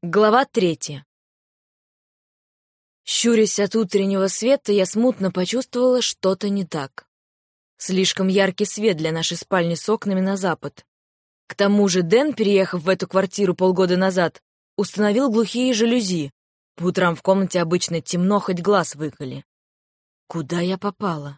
Глава 3. Щурясь от утреннего света, я смутно почувствовала, что-то не так. Слишком яркий свет для нашей спальни с окнами на запад. К тому же Дэн, переехав в эту квартиру полгода назад, установил глухие жалюзи. По утрам в комнате обычно темно, хоть глаз выколи. Куда я попала?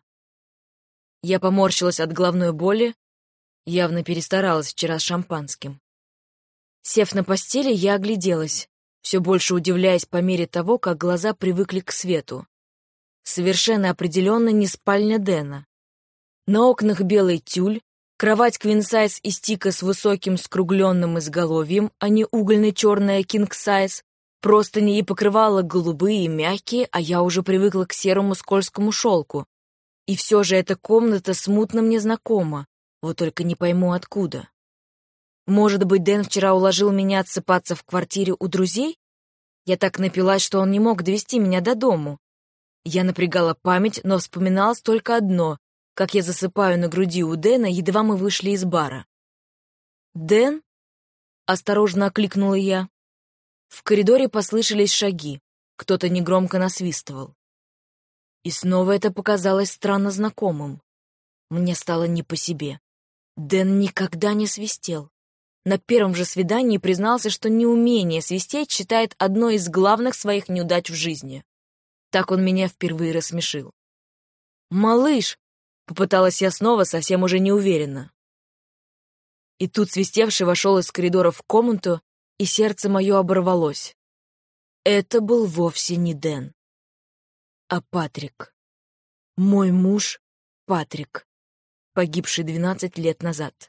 Я поморщилась от головной боли, явно перестаралась вчера с шампанским. Сев на постели, я огляделась, все больше удивляясь по мере того, как глаза привыкли к свету. Совершенно определенно не спальня Дэна. На окнах белый тюль, кровать квин-сайз из тика с высоким скругленным изголовьем, а не угольно-черная кинг-сайз, простыни и покрывала голубые и мягкие, а я уже привыкла к серому скользкому шелку. И все же эта комната смутно мне знакома, вот только не пойму откуда. Может быть, Дэн вчера уложил меня отсыпаться в квартире у друзей? Я так напилась, что он не мог довести меня до дому. Я напрягала память, но вспоминалось только одно, как я засыпаю на груди у Дэна, едва мы вышли из бара. «Дэн?» — осторожно окликнула я. В коридоре послышались шаги, кто-то негромко насвистывал. И снова это показалось странно знакомым. Мне стало не по себе. Дэн никогда не свистел. На первом же свидании признался, что неумение свистеть считает одной из главных своих неудач в жизни. Так он меня впервые рассмешил. «Малыш!» — попыталась я снова, совсем уже неуверенно. И тут свистевший вошел из коридора в комнату, и сердце мое оборвалось. Это был вовсе не Дэн, а Патрик. Мой муж Патрик, погибший 12 лет назад.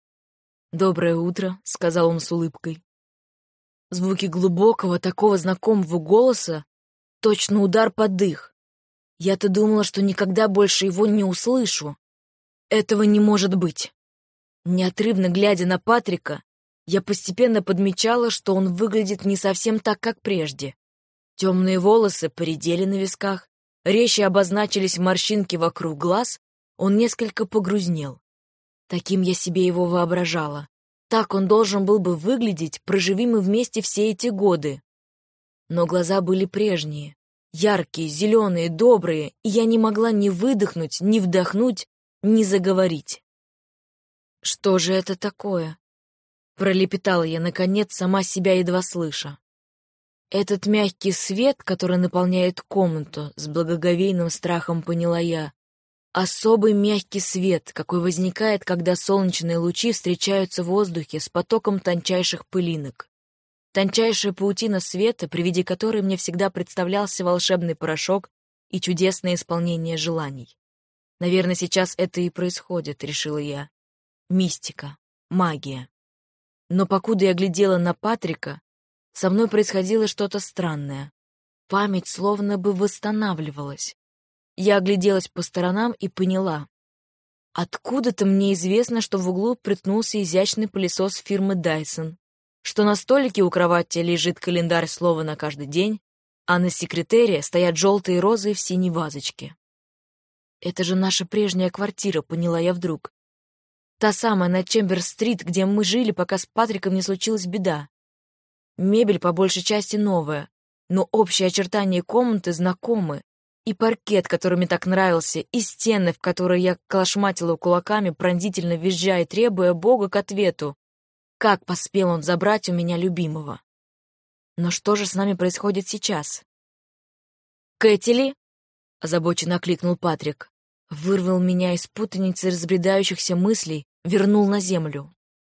«Доброе утро», — сказал он с улыбкой. Звуки глубокого, такого знакомого голоса, точно удар под дых. Я-то думала, что никогда больше его не услышу. Этого не может быть. Неотрывно глядя на Патрика, я постепенно подмечала, что он выглядит не совсем так, как прежде. Темные волосы поредели на висках, резче обозначились морщинки вокруг глаз, он несколько погрузнел. Таким я себе его воображала. Так он должен был бы выглядеть, проживи мы вместе все эти годы. Но глаза были прежние, яркие, зеленые, добрые, и я не могла ни выдохнуть, ни вдохнуть, ни заговорить. «Что же это такое?» — пролепетала я, наконец, сама себя едва слыша. Этот мягкий свет, который наполняет комнату, с благоговейным страхом поняла я, особый мягкий свет, какой возникает, когда солнечные лучи встречаются в воздухе с потоком тончайших пылинок. Тончайшая паутина света, при виде которой мне всегда представлялся волшебный порошок и чудесное исполнение желаний. Наверное, сейчас это и происходит, решила я. Мистика, магия. Но покуда я глядела на Патрика, со мной происходило что-то странное. Память словно бы восстанавливалась. Я огляделась по сторонам и поняла. Откуда-то мне известно, что в углу приткнулся изящный пылесос фирмы Dyson, что на столике у кровати лежит календарь слова на каждый день, а на секретере стоят желтые розы в синей вазочке. Это же наша прежняя квартира, поняла я вдруг. Та самая на Чемберс-стрит, где мы жили, пока с Патриком не случилась беда. Мебель по большей части новая, но общие очертания комнаты знакомы. И паркет, который мне так нравился, и стены, в которые я колошматила кулаками, пронзительно визжая и требуя Бога к ответу. Как поспел он забрать у меня любимого? Но что же с нами происходит сейчас? «Кэтили?» — озабоченно окликнул Патрик. Вырвал меня из путаницы разбредающихся мыслей, вернул на землю.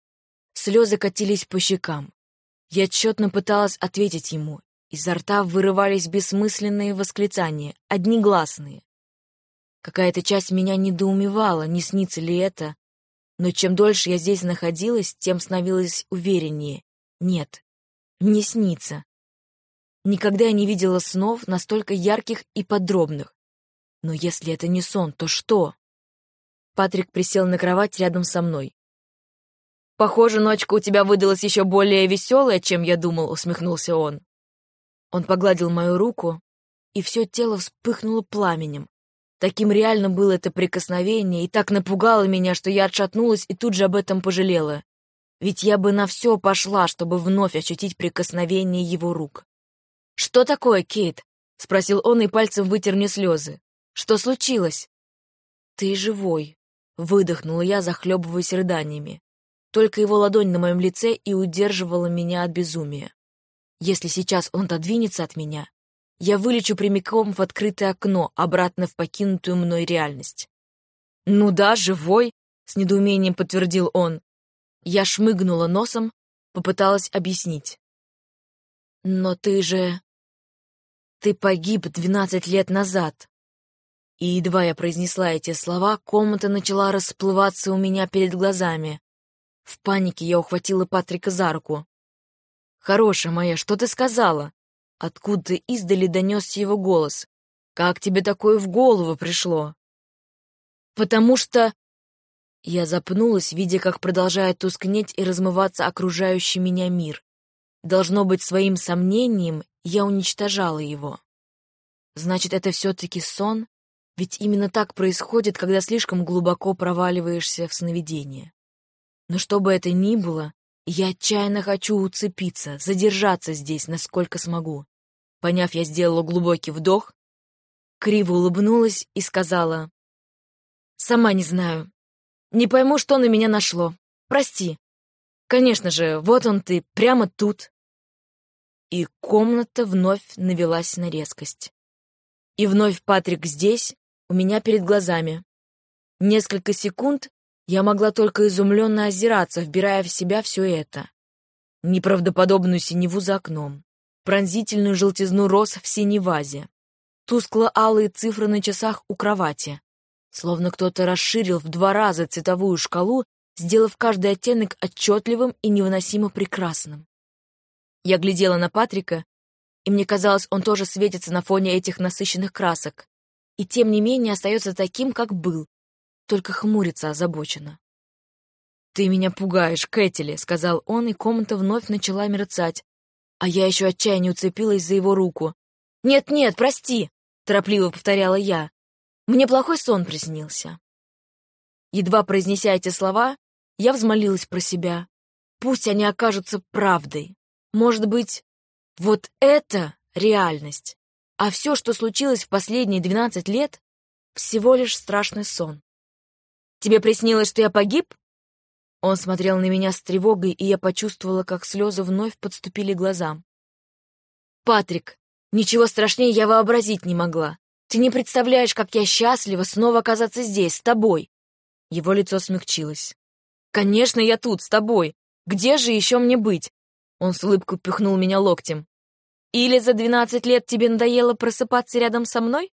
Слезы катились по щекам. Я тщетно пыталась ответить ему. Изо рта вырывались бессмысленные восклицания, однигласные. Какая-то часть меня недоумевала, не снится ли это, но чем дольше я здесь находилась, тем становилась увереннее. Нет, не снится. Никогда я не видела снов настолько ярких и подробных. Но если это не сон, то что? Патрик присел на кровать рядом со мной. «Похоже, ночка у тебя выдалась еще более веселая, чем я думал», — усмехнулся он. Он погладил мою руку, и все тело вспыхнуло пламенем. Таким реально было это прикосновение, и так напугало меня, что я отшатнулась и тут же об этом пожалела. ведь я бы на все пошла, чтобы вновь ощутить прикосновение его рук. «Что такое, Кейт?» — спросил он и пальцем вытер мне слезы. «Что случилось?» «Ты живой», — выдохнула я, захлебываясь рыданиями. Только его ладонь на моем лице и удерживала меня от безумия. Если сейчас он отодвинется от меня, я вылечу прямиком в открытое окно, обратно в покинутую мной реальность. «Ну да, живой», — с недоумением подтвердил он. Я шмыгнула носом, попыталась объяснить. «Но ты же... Ты погиб 12 лет назад». И едва я произнесла эти слова, комната начала расплываться у меня перед глазами. В панике я ухватила Патрика за руку. «Хорошая моя, что ты сказала?» Откуда издали донесся его голос. «Как тебе такое в голову пришло?» «Потому что...» Я запнулась, видя, как продолжает тускнеть и размываться окружающий меня мир. Должно быть, своим сомнением я уничтожала его. Значит, это все-таки сон? Ведь именно так происходит, когда слишком глубоко проваливаешься в сновидение. Но что бы это ни было, я отчаянно хочу уцепиться, задержаться здесь, насколько смогу. Поняв, я сделала глубокий вдох, криво улыбнулась и сказала: «Сама не знаю. Не пойму, что на меня нашло. Прости. Конечно же, вот он ты, прямо тут». И комната вновь навелась на резкость. И вновь Патрик здесь, у меня перед глазами. Несколько секунд я могла только изумленно озираться, вбирая в себя все это. Неправдоподобную синеву за окном, пронзительную желтизну роз в синей вазе, тускло-алые цифры на часах у кровати. Словно кто-то расширил в 2 раза цветовую шкалу, сделав каждый оттенок отчетливым и невыносимо прекрасным. Я глядела на Патрика, и мне казалось, он тоже светится на фоне этих насыщенных красок, и тем не менее остается таким, как был, только хмурится озабоченно. «Ты меня пугаешь, Кэтили», — сказал он, и комната вновь начала мерцать, а я еще отчаянно уцепилась за его руку. «Нет-нет, прости», — торопливо повторяла я. «Мне плохой сон приснился». Едва произнеся эти слова, я взмолилась про себя. Пусть они окажутся правдой. Может быть, вот это реальность, а все, что случилось в последние 12 лет, всего лишь страшный сон. «Тебе приснилось, что я погиб?» Он смотрел на меня с тревогой, и я почувствовала, как слезы вновь подступили к глазам. «Патрик, ничего страшнее я вообразить не могла. Ты не представляешь, как я счастлива снова оказаться здесь, с тобой». Его лицо смягчилось. «Конечно, я тут, с тобой. Где же еще мне быть?» Он с улыбкой пихнул меня локтем. «Или за 12 лет тебе надоело просыпаться рядом со мной?»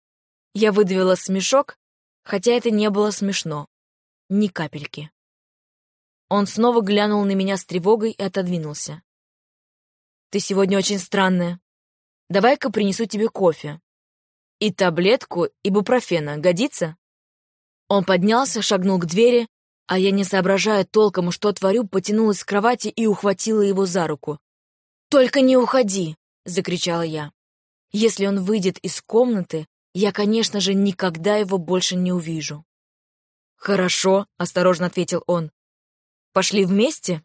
Я выдавила смешок, хотя это не было смешно. Ни капельки. Он снова глянул на меня с тревогой и отодвинулся. «Ты сегодня очень странная. Давай-ка принесу тебе кофе. И таблетку ибупрофена. Годится?» Он поднялся, шагнул к двери, а я, не соображая толком, что творю, потянулась с кровати и ухватила его за руку. «Только не уходи!» — закричала я. «Если он выйдет из комнаты, я, конечно же, никогда его больше не увижу». «Хорошо», — осторожно ответил он. «Пошли вместе?»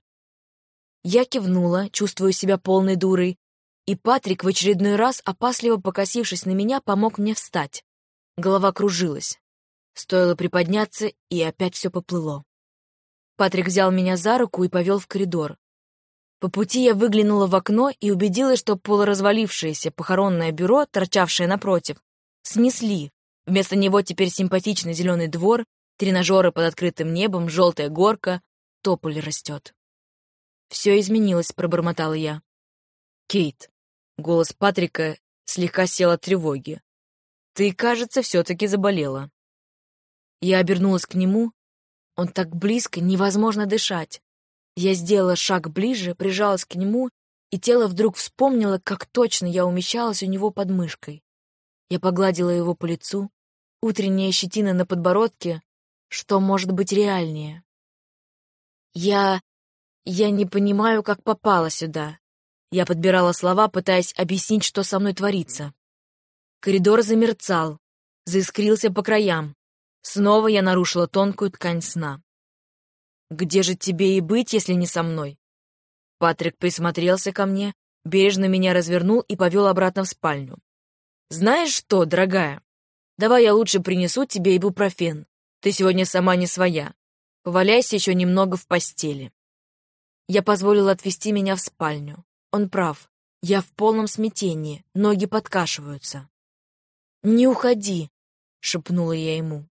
Я кивнула, чувствуя себя полной дурой, и Патрик, в очередной раз, опасливо покосившись на меня, помог мне встать. Голова кружилась. Стоило приподняться, и опять все поплыло. Патрик взял меня за руку и повел в коридор. По пути я выглянула в окно и убедилась, что полуразвалившееся похоронное бюро, торчавшее напротив, снесли. Вместо него теперь симпатичный зеленый двор, тренажеры под открытым небом, желтая горка, тополь растет. «Все изменилось», — пробормотала я. «Кейт», — голос Патрика слегка сел от тревоги, — «ты, кажется, все-таки заболела». Я обернулась к нему. Он так близко, невозможно дышать. Я сделала шаг ближе, прижалась к нему, и тело вдруг вспомнило, как точно я умещалась у него под мышкой. Я погладила его по лицу. Утренняя щетина на подбородке. Что может быть реальнее? Я не понимаю, как попала сюда. Я подбирала слова, пытаясь объяснить, что со мной творится. Коридор замерцал, заискрился по краям. Снова я нарушила тонкую ткань сна. Где же тебе и быть, если не со мной? Патрик присмотрелся ко мне, бережно меня развернул и повел обратно в спальню. Знаешь что, дорогая, давай я лучше принесу тебе ибупрофен. Ты сегодня сама не своя. Поваляйся еще немного в постели. Я позволила отвезти меня в спальню. Он прав. Я в полном смятении, ноги подкашиваются. «Не уходи», — шепнула я ему.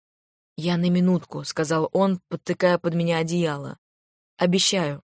«Я на минутку», — сказал он, подтыкая под меня одеяло. «Обещаю».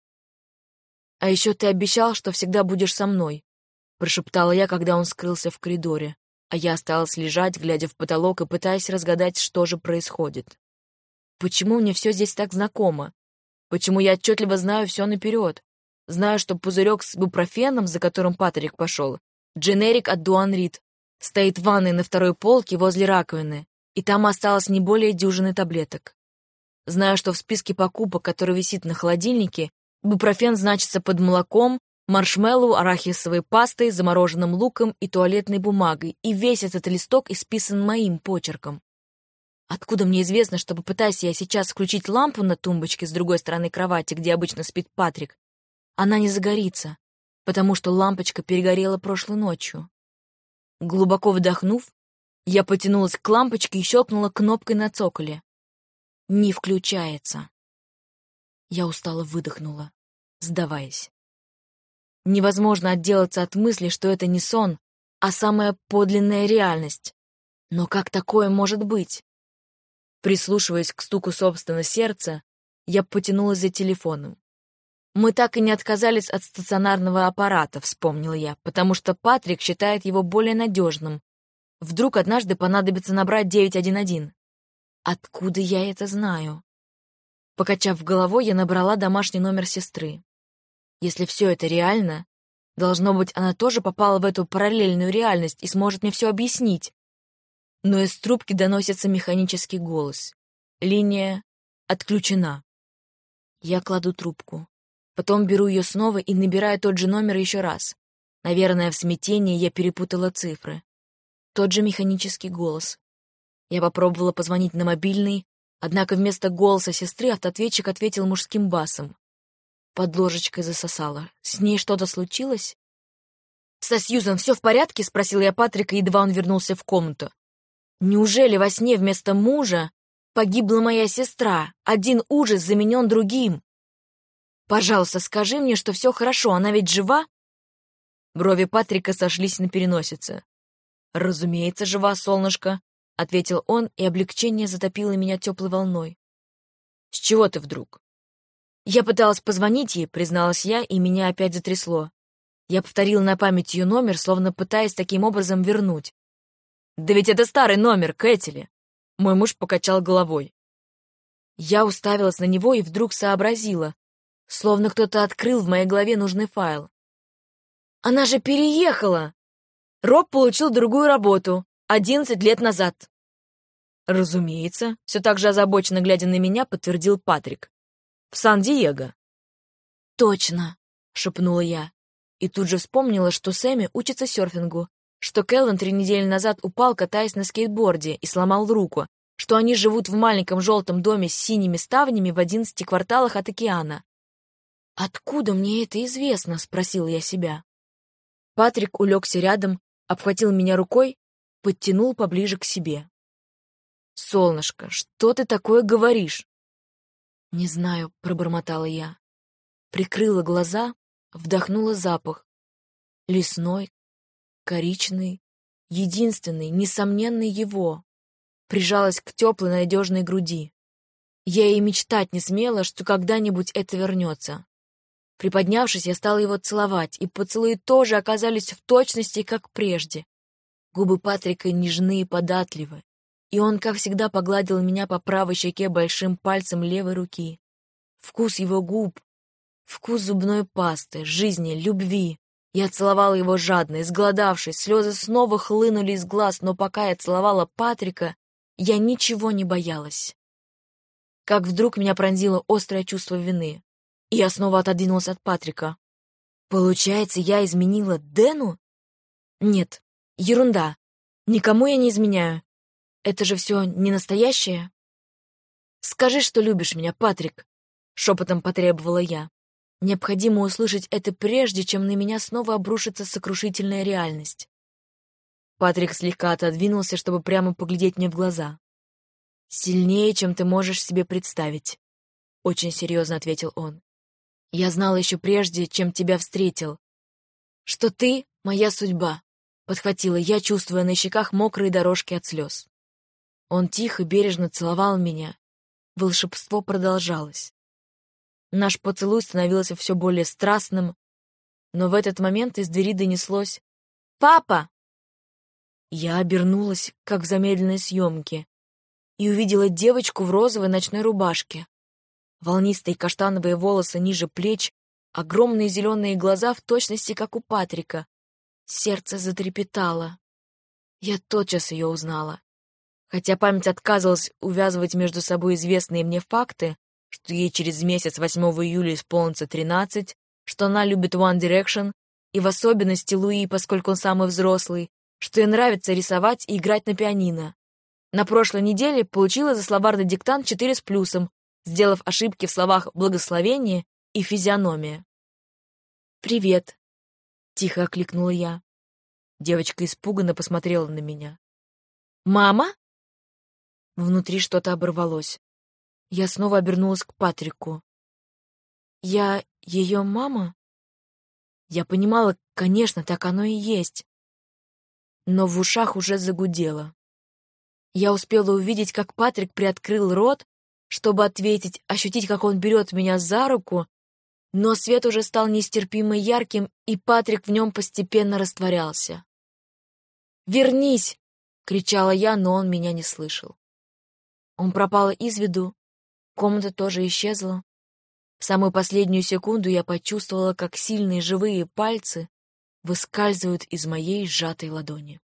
«А еще ты обещал, что всегда будешь со мной», — прошептала я, когда он скрылся в коридоре, а я осталась лежать, глядя в потолок и пытаясь разгадать, что же происходит. Почему мне все здесь так знакомо? Почему я отчетливо знаю все наперед? Знаю, что пузырек с бупрофеном, за которым Патрик пошел, дженерик от Дуан Рид, стоит в ванной на второй полке возле раковины, и там осталось не более дюжины таблеток. Знаю, что в списке покупок, который висит на холодильнике, бупрофен значится под молоком, маршмеллоу, арахисовой пастой, замороженным луком и туалетной бумагой, и весь этот листок исписан моим почерком. Откуда мне известно, что, попытаясь я сейчас включить лампу на тумбочке с другой стороны кровати, где обычно спит Патрик, она не загорится, потому что лампочка перегорела прошлой ночью. Глубоко вдохнув, я потянулась к лампочке и щелкнула кнопкой на цоколе. Не включается. Я устало выдохнула, сдаваясь. Невозможно отделаться от мысли, что это не сон, а самая подлинная реальность. Но как такое может быть? Прислушиваясь к стуку собственного сердца, я потянулась за телефоном. «Мы так и не отказались от стационарного аппарата», — вспомнила я, потому что Патрик считает его более надежным. Вдруг однажды понадобится набрать 911. Откуда я это знаю? Покачав головой, я набрала домашний номер сестры. Если все это реально, должно быть, она тоже попала в эту параллельную реальность и сможет мне все объяснить. Но из трубки доносится механический голос. Линия отключена. Я кладу трубку. Потом беру ее снова и набираю тот же номер еще раз. Наверное, в смятении я перепутала цифры. Тот же механический голос. Я попробовала позвонить на мобильный, однако вместо голоса сестры автоответчик ответил мужским басом. Под ложечкой засосала. С ней что-то случилось? «Со Сьюзан все в порядке?» — спросила я Патрика, едва он вернулся в комнату. «Неужели во сне вместо мужа погибла моя сестра? Один ужас заменен другим. Пожалуйста, скажи мне, что все хорошо, она ведь жива?» Брови Патрика сошлись на переносице. «Разумеется, жива, солнышко», — ответил он, и облегчение затопило меня теплой волной. «С чего ты вдруг?» «Я пыталась позвонить ей», — призналась я, и меня опять затрясло. Я повторила на память ее номер, словно пытаясь таким образом вернуть. «Да ведь это старый номер, Кэтили!» Мой муж покачал головой. Я уставилась на него и вдруг сообразила, словно кто-то открыл в моей голове нужный файл. «Она же переехала! Роб получил другую работу 11 лет назад». «Разумеется», — все так же озабоченно глядя на меня, подтвердил Патрик. «В Сан-Диего». «Точно», — шепнула я. И тут же вспомнила, что Сэмми учится серфингу, что Кэлвин 3 недели назад упал, катаясь на скейтборде, и сломал руку, что они живут в маленьком желтом доме с синими ставнями в 11 кварталах от океана. «Откуда мне это известно?» — спросила я себя. Патрик улегся рядом, обхватил меня рукой, подтянул поближе к себе. «Солнышко, что ты такое говоришь?» «Не знаю», — пробормотала я. Прикрыла глаза, вдохнула запах. Лесной, коричневый, единственный, несомненный его. Прижалась к теплой, надежной груди. Я и мечтать не смела, что когда-нибудь это вернется. Приподнявшись, я стала его целовать, и поцелуи тоже оказались в точности, как прежде. Губы Патрика нежны и податливы, и он, как всегда, погладил меня по правой щеке большим пальцем левой руки. Вкус его губ, вкус зубной пасты, жизни, любви. Я целовала его жадно, изголодавшись, слезы снова хлынули из глаз, но пока я целовала Патрика, я ничего не боялась. Как вдруг меня пронзило острое чувство вины, и я снова отодвинулась от Патрика. Получается, я изменила Дэну? Нет, ерунда. Никому я не изменяю. Это же все не настоящее. Скажи, что любишь меня, Патрик. шепотом потребовала я. Необходимо услышать это прежде, чем на меня снова обрушится сокрушительная реальность. Патрик слегка отодвинулся, чтобы прямо поглядеть мне в глаза. «Сильнее, чем ты можешь себе представить», — очень серьезно ответил он. «Я знал еще прежде, чем тебя встретил, что ты — моя судьба», — подхватила я, чувствуя на щеках мокрые дорожки от слез. Он тихо, бережно целовал меня. Волшебство продолжалось. Наш поцелуй становился все более страстным, но в этот момент из двери донеслось «Папа!». Я обернулась, как в замедленной съемке, и увидела девочку в розовой ночной рубашке. Волнистые каштановые волосы ниже плеч, огромные зеленые глаза в точности, как у Патрика. Сердце затрепетало. Я тотчас ее узнала. Хотя память отказывалась увязывать между собой известные мне факты, что ей через месяц, 8 июля, исполнится 13, что она любит One Direction, и в особенности Луи, поскольку он самый взрослый, что ей нравится рисовать и играть на пианино. На прошлой неделе получила за словарный диктант 4 с плюсом, сделав ошибки в словах «благословение» и «физиономия». «Привет», — тихо окликнула я. Девочка испуганно посмотрела на меня. «Мама?» Внутри что-то оборвалось. Я снова обернулась к Патрику. «Я ее мама?» Я понимала, конечно, так оно и есть. Но в ушах уже загудело. Я успела увидеть, как Патрик приоткрыл рот, чтобы ответить, ощутить, как он берет меня за руку, но свет уже стал нестерпимо ярким, и Патрик в нем постепенно растворялся. «Вернись!» — кричала я, но он меня не слышал. Он пропал из виду, комната тоже исчезла. В самую последнюю секунду я почувствовала, как сильные живые пальцы выскальзывают из моей сжатой ладони.